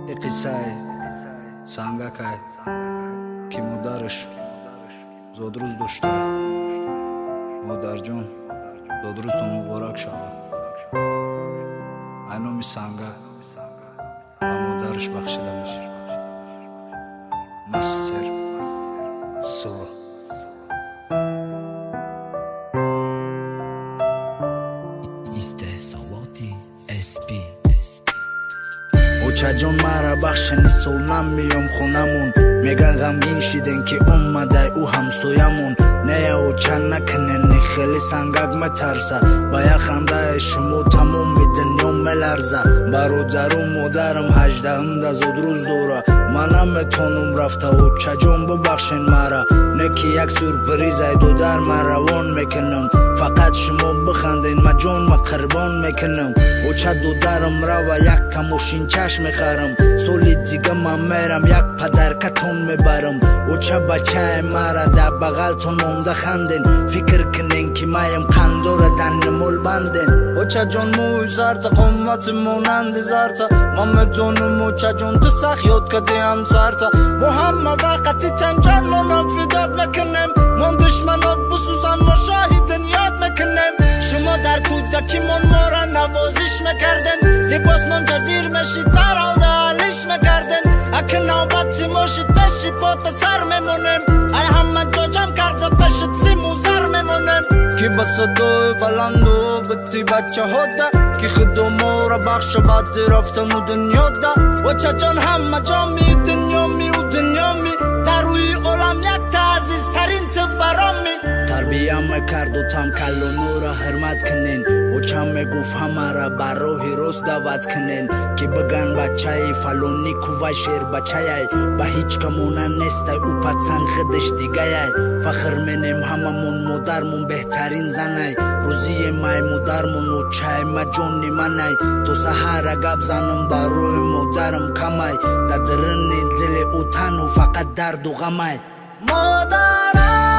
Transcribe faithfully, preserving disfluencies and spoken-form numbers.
یه قصه سنگک که مادرش زادروز داشته. مادر جان زادروزتون مبارک شود. اینامی سنگک و مادرش بخشیده میشه. مستر سو استحصالات اسپی اوچه جان مرا بخشنی سولنم میام خونمون. میگن غمگین شیدن که اومده او همسویمون. نه اوچه نکنن خیلی سنگک مترسه. با یک خنده شما تموم دنیا ملرزه. برادر و مادرم هجدهم ده زادروز دوره. منم میتونم رفته اوچه جان ببخشن مرا. نه که یک سورپریزه دو در من روان میکنم. فقط شما بخندین ما جان ما قربان میکنم. اوچه دو درم رو و یک تماشین چشم میخرم. سولی دیگه من میرم یک پدرکتون میبرم. اوچه بچه مرا در بغلتون مونده خندین. فکر کنین که مایم قندور دن مول بندین. اوچه جان موی زرد قومت مونند زرد. من میدونم اوچه جان تو سخ یاد کدیم زرد. با همه وقتی تنجان منم فداد میکنیم. من دشمنات بسوزن ما شاهدن یاد میکنیم. شما در کودکی من ما را نوازش میکردن. لباس من جزیر میشید در آده حالش میکردن. اگه نوبتی ماشید بشی پات سر میمونیم. ای همه جا جمع کرده بشید سیم و زر میمونیم. که با صدای بلند و بتی بچه ها ده. که خدا ما را بخش بعد رفتن و دنیا ده. و چه جان همه جا می دنیا می و دنیا می. در روی عالم یک تعزیز ترین تو برامی. تربیم میکرد و تم کل و نورا حرمت کنین. و چم میگفت همه را بر راه راست دعوت کنین. که بگن بچه فلانی کوه شیر بچه. با هیچ کمونه نیسته او پتسن خدش دیگه. فخر منیم هممون مادرمون بهترین زنه. روزی مای مادرمون و چای ما جونی منه. تو سهر گب زنم با روی مادرم کمه. در درن دل او تنو فقط درد و غمه. مادرم